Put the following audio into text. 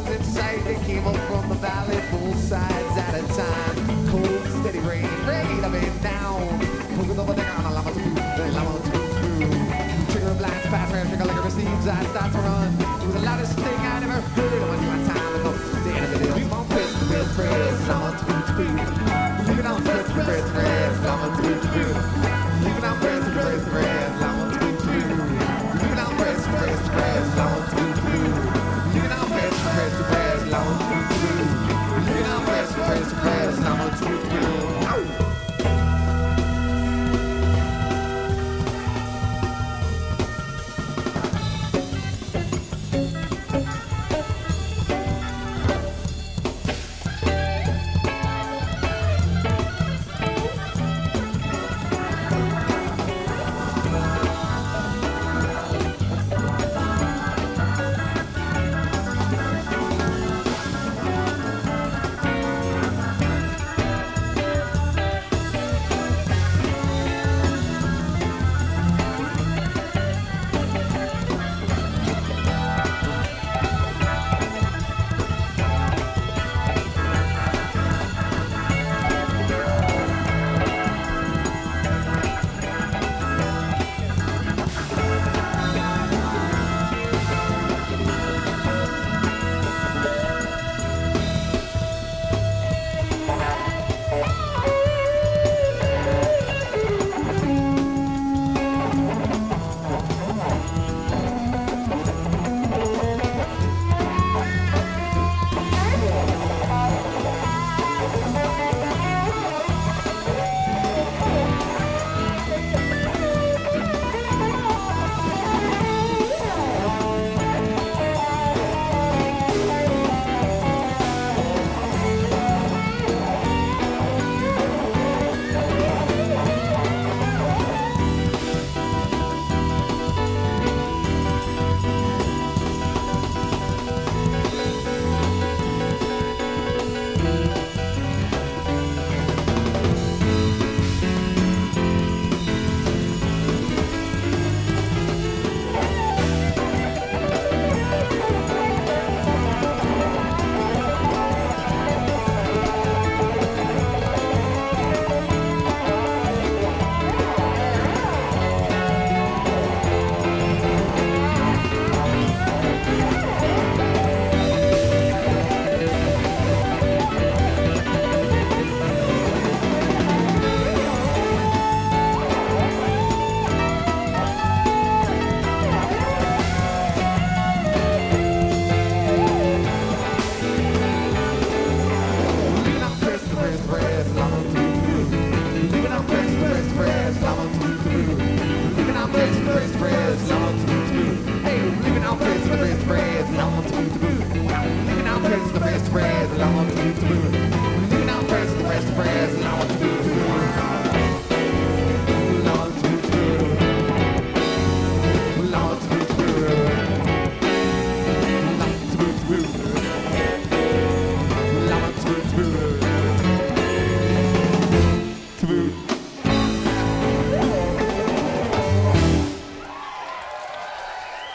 in sight. They came up from the valley, full sides at a time. Cold, steady rain, rain up and down. Poke it over there on a llama to boot, llama to boot. Trigger of lines, fast man, trigger liquor receives. I start to run. It was the loudest thing I never heard. I went to my time ago. The end of it is, leave on fist, llama to boot. Leave it on fist, llama to boot. Leave it on fist, llama to boot. Leave it on fist, llama to boot. Leave it on fist, llama to boot. Leave it on fist, llama to boot. Smooth.